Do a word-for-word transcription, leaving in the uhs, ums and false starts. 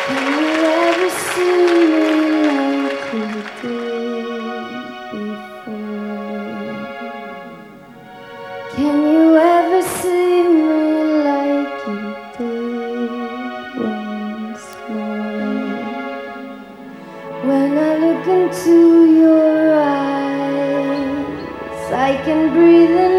Can you ever see me like you did before? Can you ever see me like you did once more? When I look into your eyes, I can breathe in